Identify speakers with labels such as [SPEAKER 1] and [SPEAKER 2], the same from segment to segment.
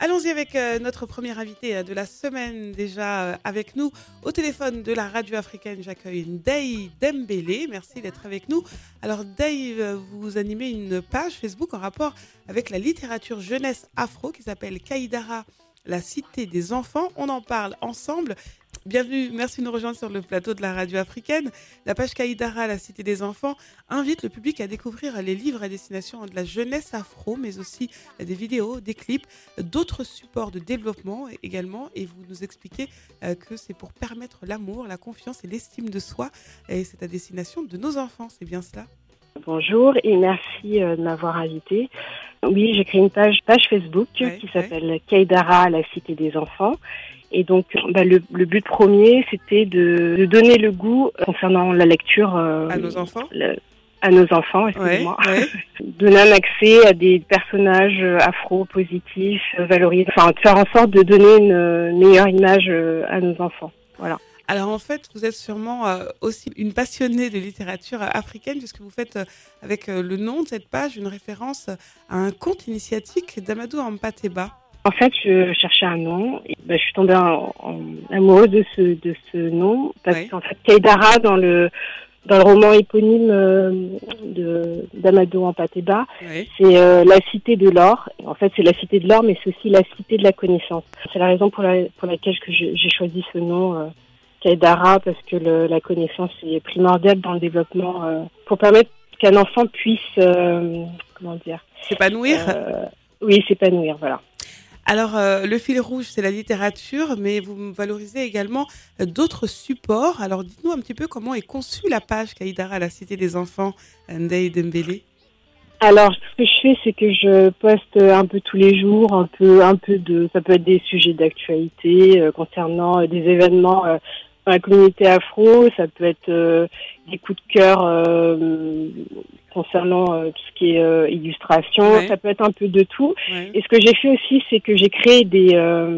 [SPEAKER 1] Allons-y avec notre premier invité de la semaine déjà avec nous. Au téléphone de la radio africaine, j'accueille Ndeye Dembélé. Merci d'être avec nous. Alors Ndeye, vous animez une page Facebook en rapport avec la littérature jeunesse afro qui s'appelle Kaïdara, la cité des enfants. On en parle ensemble. Bienvenue, merci de nous rejoindre sur le plateau de la radio africaine. La page Kaïdara, la cité des enfants, invite le public à découvrir les livres à destination de la jeunesse afro, mais aussi des vidéos, des clips, d'autres supports de développement également. Et vous nous expliquez que c'est pour permettre l'amour, la confiance et l'estime de soi. Et c'est à destination de nos enfants, c'est bien cela ?
[SPEAKER 2] Bonjour et merci de m'avoir invité. Oui, j'ai créé une page Facebook qui s'appelle Kaïdara, la cité des enfants. Et donc, le but premier, c'était de donner le goût concernant la lecture
[SPEAKER 1] à nos enfants.
[SPEAKER 2] Excusez-moi. Donner un accès à des personnages afro positifs, valorisés, enfin de faire en sorte de donner une meilleure image à nos enfants. Voilà.
[SPEAKER 1] Alors en fait, vous êtes sûrement aussi une passionnée de littérature africaine puisque vous faites avec le nom de cette page une référence à un conte initiatique d'Amadou Hampâté-Bâ.
[SPEAKER 2] En fait, je cherchais un nom et je suis tombée amoureuse de ce nom parce qu'en fait, Kaïdara dans le roman éponyme d'Amadou Hampâté-Bâ, c'est la cité de l'or. En fait, c'est la cité de l'or, mais c'est aussi la cité de la connaissance. C'est la raison pour laquelle j'ai choisi ce nom Kaïdara, parce que la connaissance est primordiale dans le développement pour permettre qu'un enfant puisse
[SPEAKER 1] s'épanouir.
[SPEAKER 2] Oui, s'épanouir, voilà.
[SPEAKER 1] Alors, le fil rouge, c'est la littérature, mais vous valorisez également d'autres supports. Alors, dites-nous un petit peu comment est conçue la page Kaïdara, la cité des enfants, Ndeye Dembélé.
[SPEAKER 2] Alors, ce que je fais, c'est que je poste un peu tous les jours, un peu ça peut être des sujets d'actualité concernant des événements dans la communauté afro, ça peut être des coups de cœur concernant tout ce qui est illustration, ça peut être un peu de tout. Et ce que j'ai fait aussi, c'est que j'ai créé des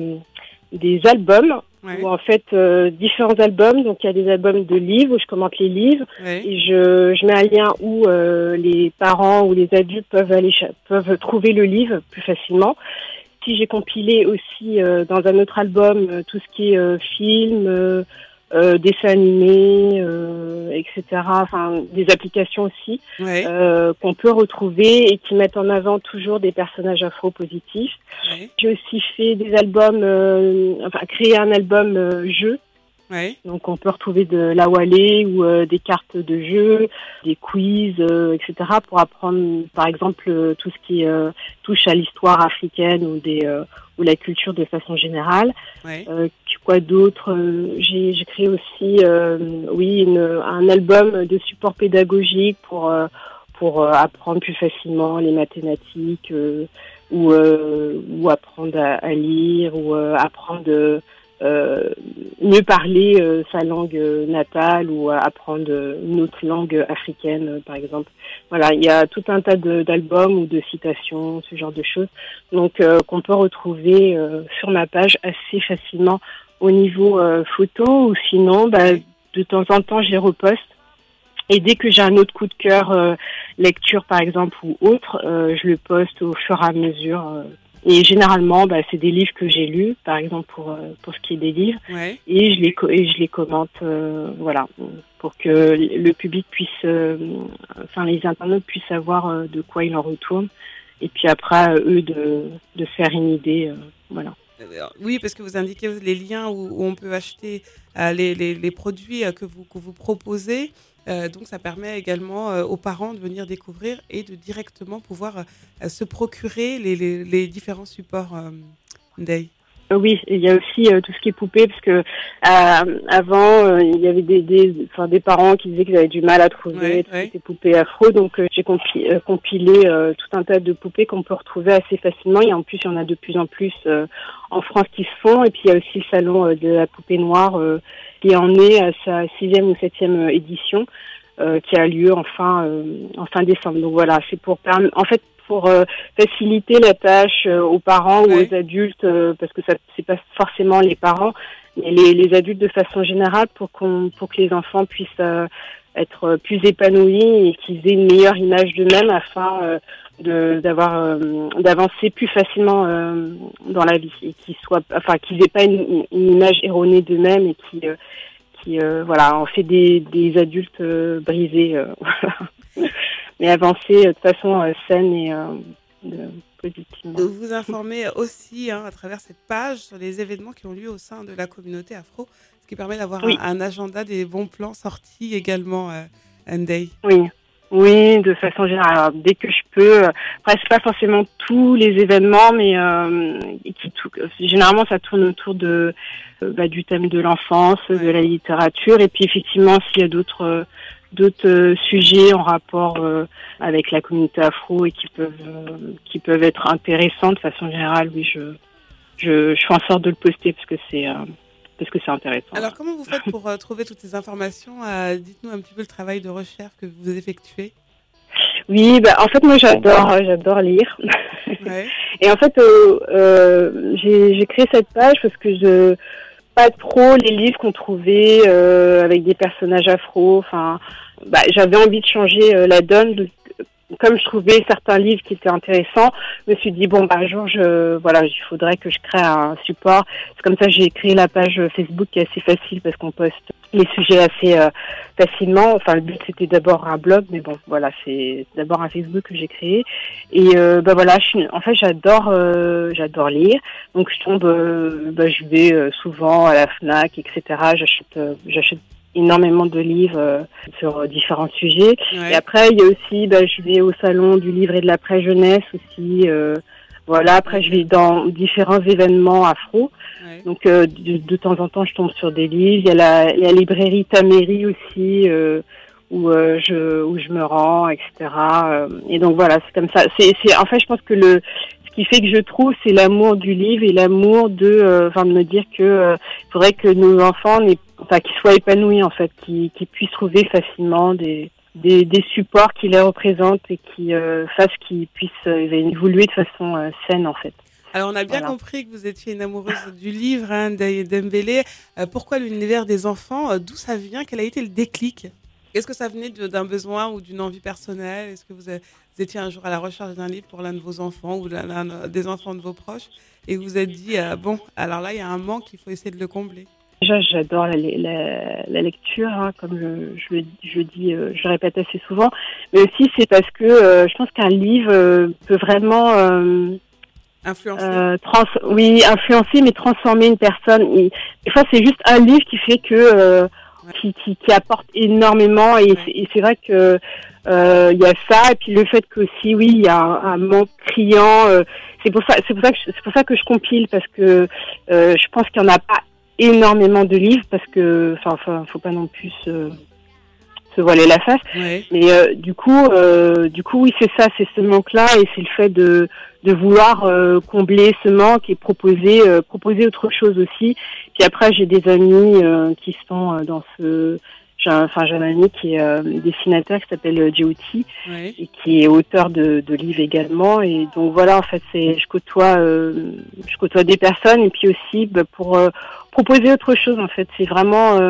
[SPEAKER 2] albums, où en fait différents albums. Donc il y a des albums de livres où je commente les livres et je mets un lien où les parents ou les adultes peuvent trouver le livre plus facilement. Si j'ai compilé aussi dans un autre album tout ce qui est film, dessins animés, etc. Enfin, des applications aussi qu'on peut retrouver et qui mettent en avant toujours des personnages afro-positifs. J'ai aussi fait des albums, créé un album jeu. Donc on peut retrouver de l'awalé ou des cartes de jeu, des quiz, etc. pour apprendre par exemple tout ce qui touche à l'histoire africaine ou la culture de façon générale. Quoi d'autre? J'ai créé aussi un album de support pédagogique pour apprendre plus facilement les mathématiques ou apprendre à lire ou apprendre mieux parler sa langue natale ou apprendre une autre langue africaine, par exemple. Voilà, il y a tout un tas d'albums ou de citations, ce genre de choses, donc qu'on peut retrouver sur ma page assez facilement au niveau photo, ou sinon, de temps en temps, je les reposte. Et dès que j'ai un autre coup de cœur, lecture par exemple ou autre, je le poste au fur et à mesure. Et généralement, c'est des livres que j'ai lus, par exemple pour ce qui est des livres, et je les commente, voilà, pour que le public puisse, les internautes puissent savoir de quoi il en retourne, et puis après à eux de faire une idée, voilà.
[SPEAKER 1] Oui, parce que vous indiquez les liens où on peut acheter les produits que vous proposez. Donc, ça permet également aux parents de venir découvrir et de directement pouvoir se procurer les différents supports Ndeye.
[SPEAKER 2] Oui, il y a aussi tout ce qui est poupée, parce que avant il y avait des parents qui disaient qu'ils avaient du mal à trouver ces poupées afro, donc j'ai compilé tout un tas de poupées qu'on peut retrouver assez facilement, et en plus il y en a de plus en plus en France qui se font, et puis il y a aussi le salon de la poupée noire qui en est à sa 6e ou 7e édition qui a lieu en fin décembre. Donc voilà, c'est pour faciliter la tâche aux parents ou aux adultes, parce que ça c'est pas forcément les parents, mais les adultes de façon générale pour que les enfants puissent être plus épanouis et qu'ils aient une meilleure image d'eux-mêmes afin d'avancer plus facilement dans la vie et qu'ils aient pas une image erronée d'eux-mêmes et qui en fait des adultes brisés mais avancer de façon saine et positive.
[SPEAKER 1] Vous informez aussi à travers cette page sur les événements qui ont lieu au sein de la communauté afro, ce qui permet d'avoir un agenda des bons plans sortis également, Ndeye.
[SPEAKER 2] Oui, de façon générale. Alors, dès que je peux, presque pas forcément tous les événements, mais généralement ça tourne autour du thème de l'enfance, de la littérature, et puis effectivement s'il y a d'autres sujets en rapport avec la communauté afro et qui peuvent être intéressants de façon générale, oui, je fais en sorte de le poster parce que c'est intéressant.
[SPEAKER 1] Alors, comment vous faites pour trouver toutes ces informations? Dites-nous un petit peu le travail de recherche que vous effectuez.
[SPEAKER 2] Oui, en fait, moi, j'adore lire. Ouais. Et en fait, j'ai créé cette page parce que pas trop les livres qu'on trouvait avec des personnages afro. Enfin, j'avais envie de changer la donne. Comme je trouvais certains livres qui étaient intéressants, je me suis dit un jour, il faudrait que je crée un support. C'est comme ça que j'ai créé la page Facebook qui est assez facile parce qu'on poste les sujets assez facilement. Enfin, le but c'était d'abord un blog, mais c'est d'abord un Facebook que j'ai créé. Et en fait, j'adore lire. Donc je vais souvent à la Fnac, etc. J'achète énormément de livres sur différents sujets. Ouais. Et après, il y a aussi, je vais au salon du livre et de la presse jeunesse aussi. Après, je vais dans différents événements afro. Ouais. Donc, de temps en temps, je tombe sur des livres. Il y a la librairie Taméry aussi, où je me rends, etc. Et donc, voilà, c'est comme ça. En fait, je pense que ce qui fait que je trouve, c'est l'amour du livre et l'amour de me dire que il faudrait que nos enfants qu'ils soient épanouis, en fait, qu'ils puissent trouver facilement des supports qui les représentent et qui fassent qu'ils puissent évoluer de façon saine, en fait.
[SPEAKER 1] Alors, on a bien compris que vous étiez une amoureuse du livre, Ndeye Dembélé. Pourquoi l'univers des enfants? D'où ça vient? Quel a été le déclic? Est-ce que ça venait d'un besoin ou d'une envie personnelle? Est-ce que vous étiez un jour à la recherche d'un livre pour l'un de vos enfants ou l'un des enfants de vos proches et vous vous êtes dit, alors là, il y a un manque, il faut essayer de le combler?
[SPEAKER 2] Déjà, j'adore la lecture, comme je dis, je répète assez souvent. Mais aussi, c'est parce que je pense qu'un livre peut vraiment
[SPEAKER 1] influencer.
[SPEAKER 2] Influencer, mais transformer une personne. Des fois, c'est juste un livre qui fait que qui apporte énormément. Et c'est vrai que il y a ça. Et puis le fait que aussi, il y a un manque criant. C'est pour ça que je compile parce que je pense qu'il y en a pas énormément de livres parce que faut pas non plus se voiler la face. Ouais. Mais du coup oui, c'est ça, c'est ce manque-là et c'est le fait de vouloir combler ce manque et proposer autre chose aussi. Puis après j'ai des amis qui sont dans j'ai un ami qui est dessinateur qui s'appelle Djouti et qui est auteur de livres également et donc voilà, en fait je côtoie des personnes et puis aussi pour proposer autre chose, en fait. C'est vraiment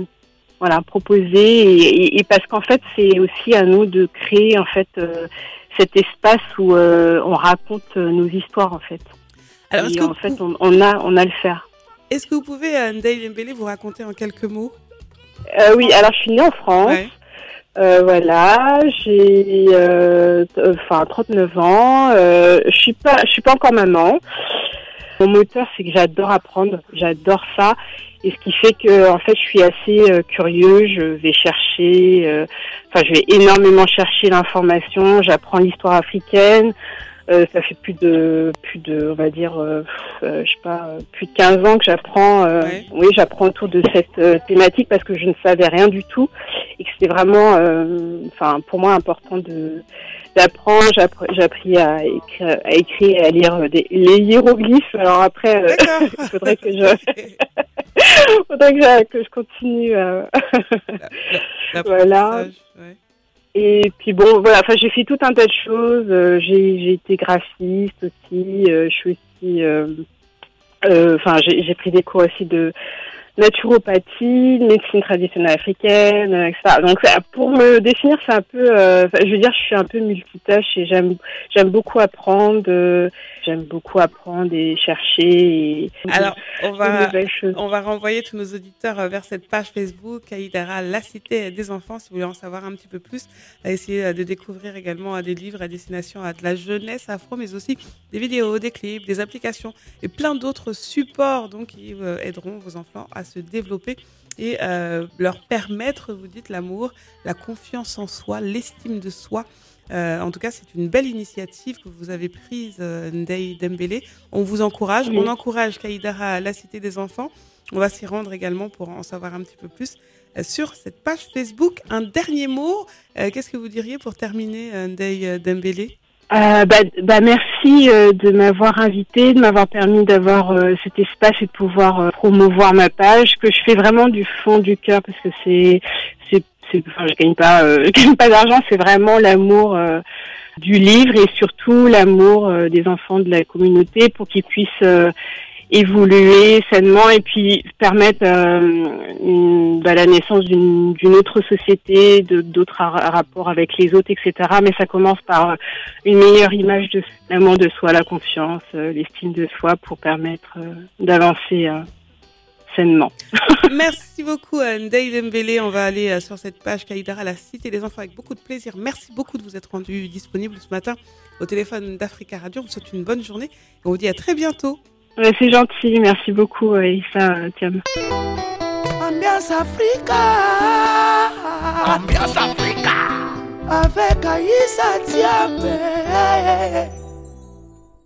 [SPEAKER 2] proposer et parce qu'en fait c'est aussi à nous de créer en fait cet espace où on raconte nos histoires, en fait. Alors, et en fait on a le faire.
[SPEAKER 1] Est-ce que vous pouvez, Ndeye Dembélé, vous raconter en quelques mots?
[SPEAKER 2] Oui, alors je suis née en France. Ouais. J'ai 39 ans. Je suis pas encore maman. Mon moteur, c'est que j'adore apprendre, j'adore ça, et ce qui fait que en fait, je suis assez curieuse. Je vais chercher, je vais énormément chercher l'information. J'apprends l'histoire africaine. Ça fait plus de, on va dire, plus de 15 ans que j'apprends. J'apprends autour de cette thématique parce que je ne savais rien du tout et que c'était vraiment, pour moi important d'apprendre. J'ai appris à écrire et à lire les hiéroglyphes. Alors après, il faudrait que je continue. Voilà. Et puis j'ai fait tout un tas de choses. J'ai été graphiste aussi. Je suis aussi. J'ai pris des cours aussi de naturopathie, médecine traditionnelle africaine, etc. Donc pour me définir, c'est un peu, je veux dire, je suis un peu multitâche et j'aime beaucoup apprendre. J'aime beaucoup apprendre et chercher.
[SPEAKER 1] Alors, on va renvoyer tous nos auditeurs vers cette page Facebook, Aïdara, la cité des enfants, si vous voulez en savoir un petit peu plus, à essayer de découvrir également des livres à destination de la jeunesse afro, mais aussi des vidéos, des clips, des applications et plein d'autres supports donc, qui aideront vos enfants à se développer et leur permettre, vous dites, l'amour, la confiance en soi, l'estime de soi. En tout cas, c'est une belle initiative que vous avez prise, Ndeye Dembélé. On vous encourage. Oui. On encourage Kaïdara, la Cité des enfants. On va s'y rendre également pour en savoir un petit peu plus sur cette page Facebook. Un dernier mot. Qu'est-ce que vous diriez pour terminer, Ndeye Dembélé ?
[SPEAKER 2] Merci de m'avoir invité, de m'avoir permis d'avoir cet espace et de pouvoir promouvoir ma page, que je fais vraiment du fond du cœur parce que je gagne pas d'argent, c'est vraiment l'amour du livre et surtout l'amour des enfants de la communauté pour qu'ils puissent évoluer sainement et puis permettre la naissance d'une autre société, d'autres rapports avec les autres, etc. Mais ça commence par une meilleure image de l'amour de soi, la confiance, l'estime de soi pour permettre d'avancer sainement.
[SPEAKER 1] Merci beaucoup Ndeye Dembélé. On va aller sur cette page Kaïdara, la Cité des enfants, avec beaucoup de plaisir. Merci beaucoup de vous être rendu disponible ce matin au téléphone d'Africa Radio. On vous souhaite une bonne journée et on vous dit à très bientôt.
[SPEAKER 2] C'est gentil, merci beaucoup Issa Thiam.
[SPEAKER 3] Ambiance Africa. Ambiance Africa. Avec Issa Thiam.